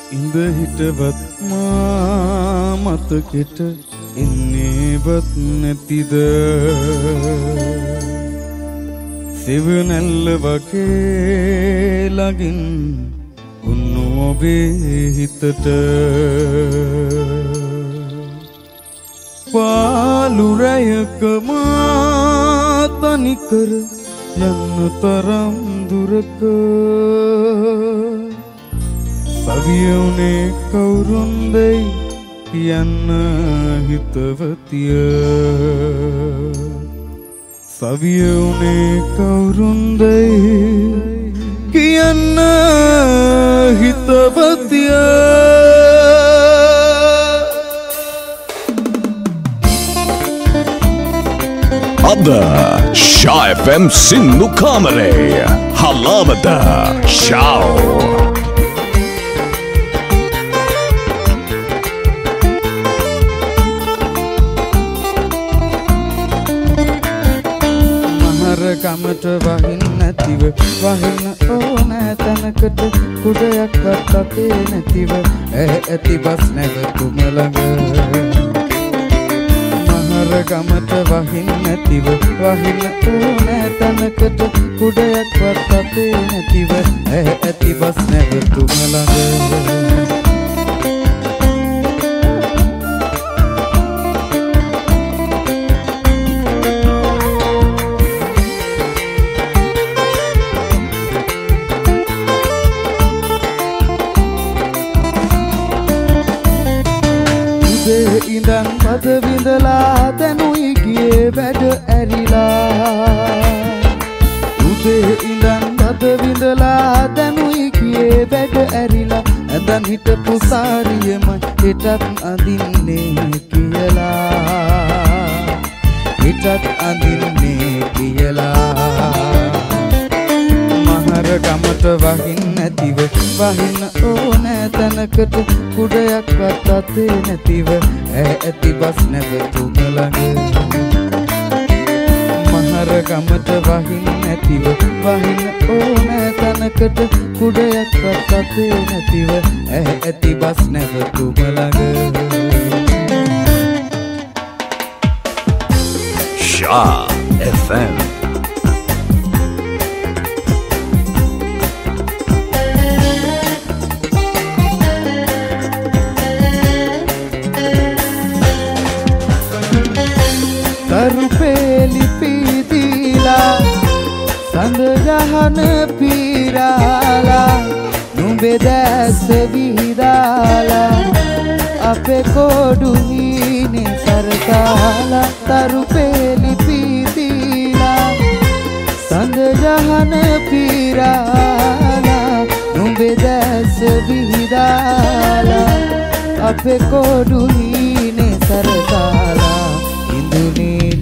ඉඳ හිටවත් මා මතකෙට එන්නේවත් නැතිද සෙවනැල්ල වගේ ළඟින් උන්නු ඔබේ හිතට පාලු රැයක මා තනිකර යන්න තරම් දුරක සවියුනේ කවුරුන්දයි කියන්න හිතවතිය සවියුනේ කවුරුන්දයි කියන්න හිතවතිය අද ෂා FM සින්නු කාමරේ හලාවත ෂාව් ගමට වහින්න නැතිව වහින්න ඕන තැනකට කුඩයක්වත් අතේ නැතිව ඇති බස් නැවතුම ළඟ මහර ගමට වහින්න නැතිව වහින්න ඕන තැනකට කුඩයක්වත් අතේ නැතිව ඇති බස් නැවතුම ළඟ ඉඳන් පද විඳලා දැනුයි ගියේ වැඩ ඇරිලා උදේ ඉඳන් පද විඳලා දැනුයි ගියේ වැඩ ඇරිලා ඇඳන් හිටපු සාරියම හිටත් අඳින්නේ කියලා හිටත් අඳින්නේ කියලා මහර ගමට වහින්න නැතිව වහින්න ඕන තැනකට කුඩයක්වත් අතේ නැතිව ඇති බස් නැවතුම ළඟ මහර ගමට වහින්න නැතිව වහින්න ඕන තැනකට කුඩයක්වත් අතේ නැතිව ඇති බස් නැවතුම ළඟ ෂා FM කරුපේලි පීදීලා සඳගහන පීරාලා නුඹේ දැස විහිදාලා අපේ කොඩු හීනේ සරකාලා කරුපේලි පීදීලා සඳගහන පීරාලා නුඹේ දැස විහිදාලා අපේ කොඩු හීනේ සරකාලා ඉඳුනීල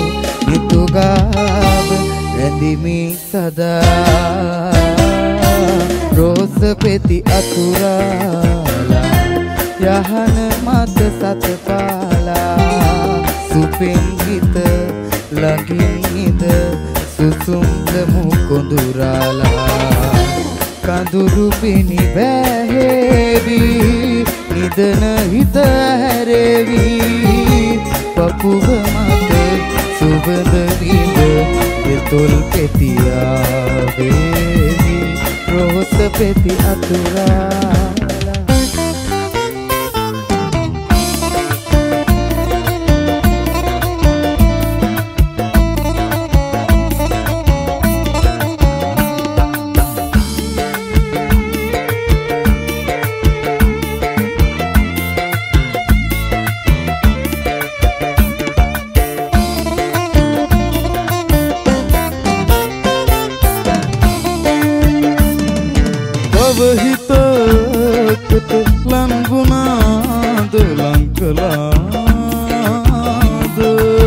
නිතුගාව රැඳිමි සදා රෝස පෙති අතුරාලා යහන මත සතපාලා සුපෙන් හිත ළඟින් ඉඳ සුසුම්ද මුකොඳුරාලා කඳුරු පිණි බැහැවි නිදන හිත හැරෙවි පපුව මත සුබඳ විඳ දෙතොල් පෙතියාවේවි රෝස පෙති අතුරාලා හිතකට ලංගුණාද ලංකලාද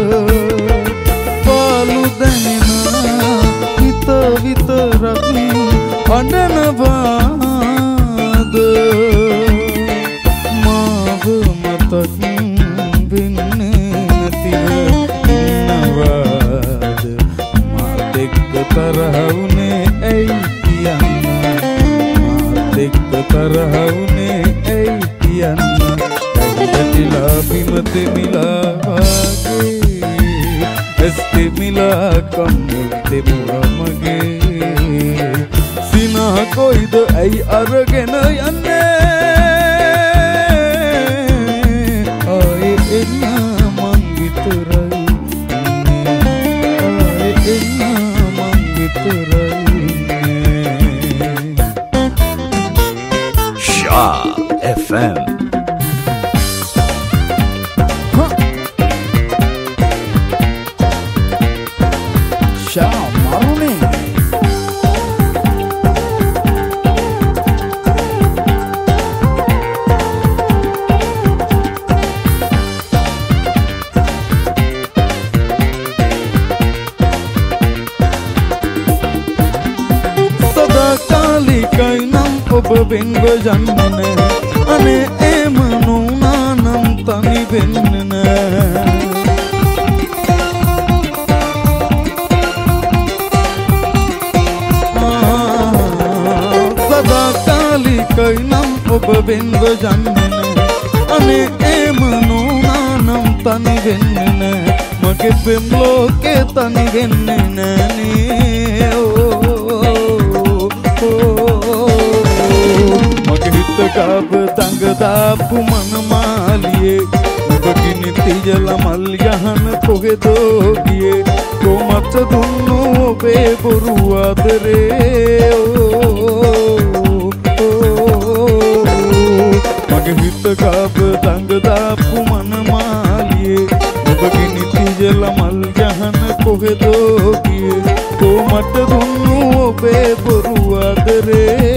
පාලු දැනෙන හිත විතරක් අඬනවාද මාව මතක් වෙන්නේ නැතිව ඉන්නවාද මාත් එක්ක තරහුනේ ඇයි කියන්න තරහ වුණේ කියන්න ඇතිලා බිම තෙමිලා වාගේ ඇස් තෙමිලා කම්මුල් තෙමුවා මගේ සිනහ කොයිද ඇයි අරගෙන යන්නේ ආයේ එන්න මං විතරයි ආයේ එන්න මං විතරයි FM Shah Maruni Sada kali kainam ඔබ වෙන්ව යන්නේ නෑ අනේ එම නුනානම් තනි වෙන්නේ නෑ සදා කාලිකයි නම් ඔබ වෙන්ව යන්නේ නෑ අනේ එම නුනානම් තනි වෙන්නේ නෑ මගේ පෙම් ලෝකේ තනි වෙන්නේ නෑනේ කාබ තඟ දාපු මනමාලියේ ඔබ ගිනි තියල මල් යහන කොහෙදෝ ගියේ කොමත් දුන්නු ඔබේ බොරු ආදරේ මගේ හිත කාබ තඟ දාපු මනමාලියේ ඔබ ගිනි තියල මල් යහන කොහෙදෝ ගියේ කොමත් දුන්නු ඔබේ බොරු ආදරේ